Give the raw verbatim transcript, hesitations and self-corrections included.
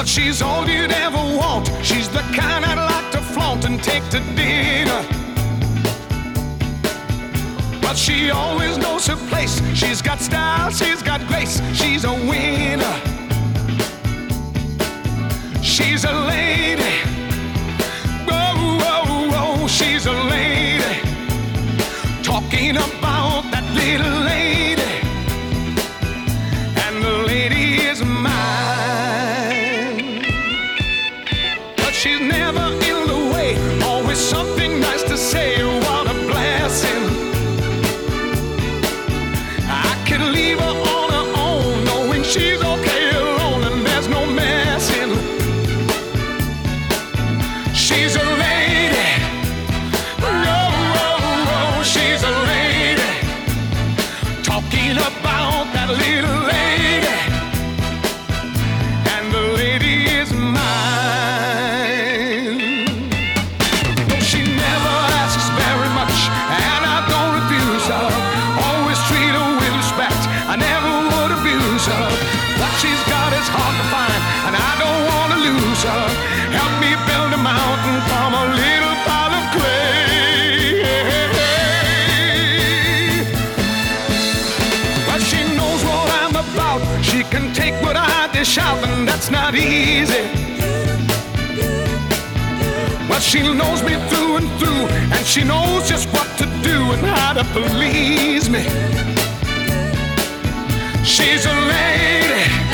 But she's all you'd ever want. She's the kind I'd like to flaunt and take to dinner. But she always knows her place. She's got style, she's got grace. She's a winner. She's a lady. Whoa, whoa, whoa, she's a lady. Talking about that little lady. And the lady is mine. But she's never in the way. Always something nice to say. What a blessing. I can leave her on her own, knowing she's okay alone and there's no messing. She's a lady. Whoa, whoa, whoa, she's a lady. Talking about that little lady. And the lady is mine. No, she never asks very much, and I don't refuse her. Always treat her with respect. I never would abuse her. What she's got is hard to find, and I don't want to lose her. Help me build a mountain from a little pile of clay. But she knows what I'm about. She can take what I dish out, and that's not easy. But she knows me through and through, and she knows just what to do and how to please me. She's a lady.